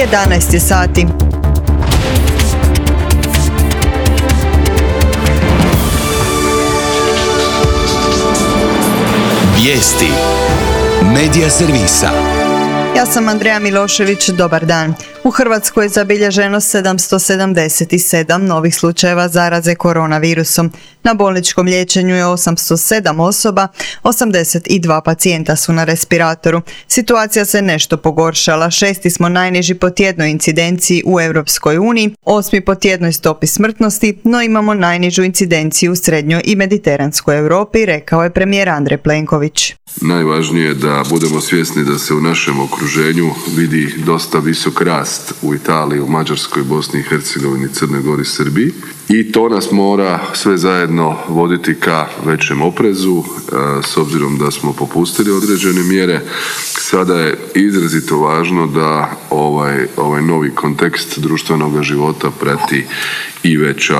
11 je sati. Vijesti Medija servisa. Ja sam Andreja Milošević, dobar dan. U Hrvatskoj je zabilježeno 777 novih slučajeva zaraze koronavirusom. Na bolničkom liječenju je 807 osoba, 82 pacijenta su na respiratoru. Situacija se nešto pogoršala, 6. smo najniži po tjednoj incidenciji u Europskoj uniji, 8. po tjednoj stopi smrtnosti, no imamo najnižu incidenciju u srednjoj i mediteranskoj Europi, rekao je premijer Andrej Plenković. Najvažnije je da budemo svjesni da se u našem okruženju vidi dosta visok rast u Italiji, u Mađarskoj, Bosni i Hercegovini, Crnoj Gori, Srbiji. I to nas mora sve zajedno voditi ka većem oprezu, s obzirom da smo popustili određene mjere. Sada je izrazito važno da ovaj novi kontekst društvenog života prati i veća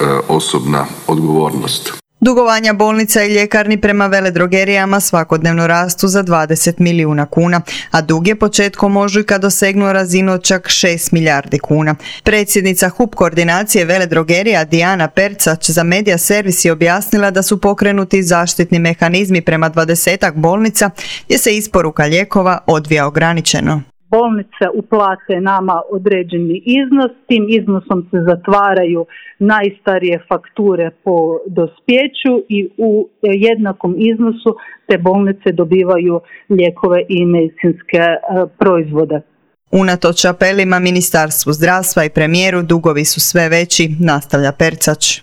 osobna odgovornost. Dugovanja bolnica i ljekarni prema veledrogerijama svakodnevno rastu za 20 milijuna kuna, a dug je početkom ožujka dosegnuo razinu od čak 6 milijardi kuna. Predsjednica HUP koordinacije veledrogerija Dijana Percač za Medija servis je objasnila da su pokrenuti zaštitni mehanizmi prema 20-ak bolnica gdje se isporuka lijekova odvija ograničeno. Bolnice uplate nama određeni iznos, tim iznosom se zatvaraju najstarije fakture po dospjeću i u jednakom iznosu te bolnice dobivaju lijekove i medicinske proizvode. Unatoč apelima Ministarstvu zdravstva i premijeru, dugovi su sve veći, nastavlja Percač.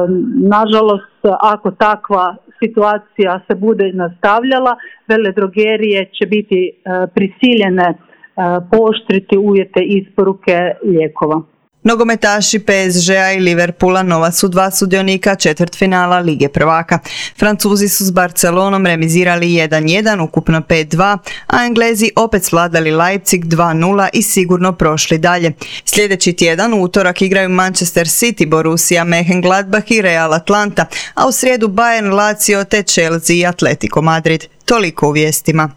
Nažalost, ako takva situacija se bude nastavljala, veledrogerije će biti prisiljene pooštriti uvjete isporuke lijekova. Nogometaši PSG-a i Liverpoola nova su dva sudionika četvrtfinala Lige prvaka. Francuzi su s Barcelonom remizirali 1-1, ukupno 5-2, a Englezi opet svladali Leipzig 2-0 i sigurno prošli dalje. Sljedeći tjedan u utorak igraju Manchester City, Borussia Mönchengladbach i Real Atlanta, a u srijedu Bayern, Lazio te Chelsea i Atletico Madrid. Toliko u vijestima.